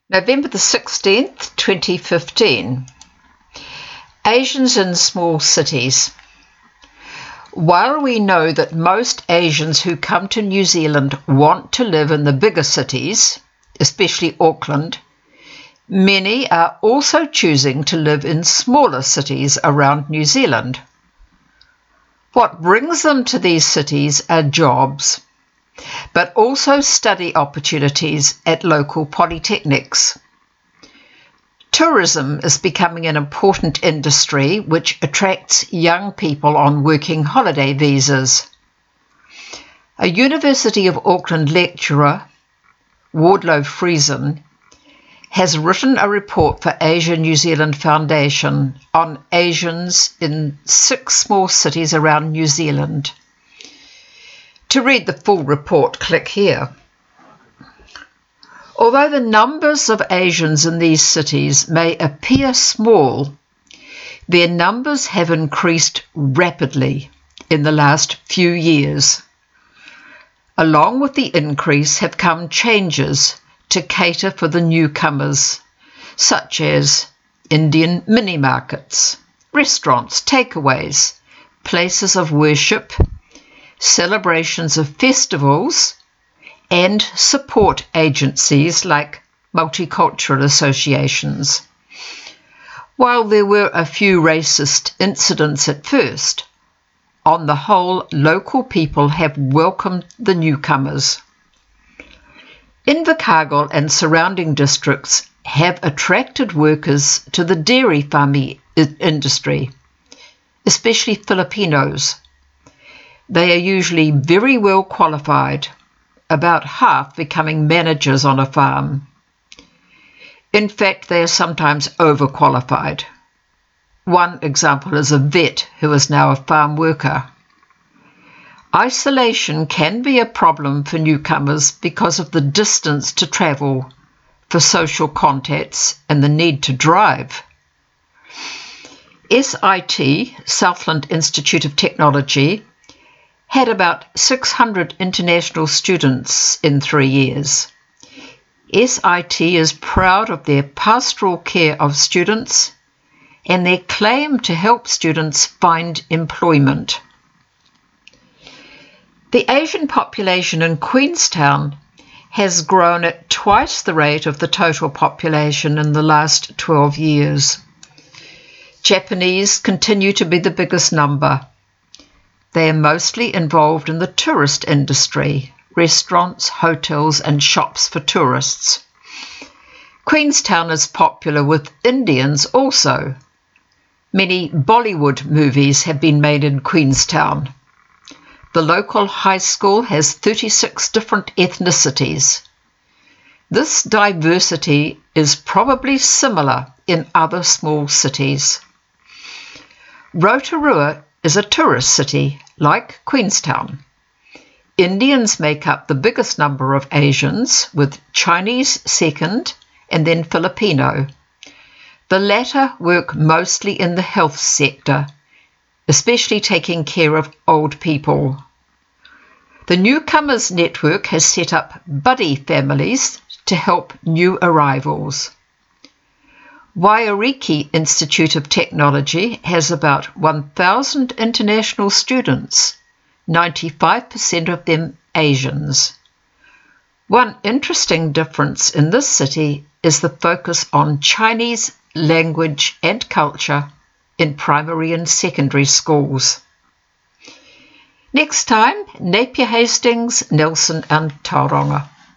November the 16th, 2015. Asians in small cities. While we know that most Asians who come to New Zealand want to live in the bigger cities, especially Auckland, many are also choosing to live in smaller cities around New Zealand. What brings them to these cities are jobs, but also study opportunities at local polytechnics. Tourism is becoming an important industry which attracts young people on working holiday visas. A University of Auckland lecturer, Wardlow Friesen, has written a report for Asia New Zealand Foundation on Asians in 6 small cities around New Zealand. To read the full report, click here. Although the numbers of Asians in these cities may appear small, their numbers have increased rapidly in the last few years. Along with the increase have come changes to cater for the newcomers, such as Indian mini-markets, restaurants, takeaways, places of worship, celebrations of festivals, and support agencies like multicultural associations. While there were a few racist incidents at first, on the whole, local people have welcomed the newcomers. Invercargill and surrounding districts have attracted workers to the dairy farming industry, especially Filipinos. They are usually very well qualified, about half becoming managers on a farm. In fact, they are sometimes overqualified. One example is a vet who is now a farm worker. Isolation can be a problem for newcomers because of the distance to travel, for social contacts, and the need to drive. SIT, Southland Institute of Technology, had about 600 international students in 3 years. SIT is proud of their pastoral care of students and their claim to help students find employment. The Asian population in Queenstown has grown at twice the rate of the total population in the last 12 years. Japanese continue to be the biggest number. They are mostly involved in the tourist industry, restaurants, hotels, and shops for tourists. Queenstown is popular with Indians also. Many Bollywood movies have been made in Queenstown. The local high school has 36 different ethnicities. This diversity is probably similar in other small cities. Rotorua is a tourist city, like Queenstown. Indians make up the biggest number of Asians, with Chinese second and then Filipino. The latter work mostly in the health sector, especially taking care of old people. The Newcomers Network has set up buddy families to help new arrivals. Wairiki Institute of Technology has about 1,000 international students, 95% of them Asians. One interesting difference in this city is the focus on Chinese language and culture in primary and secondary schools. Next time, Napier Hastings, Nelson and Tauranga.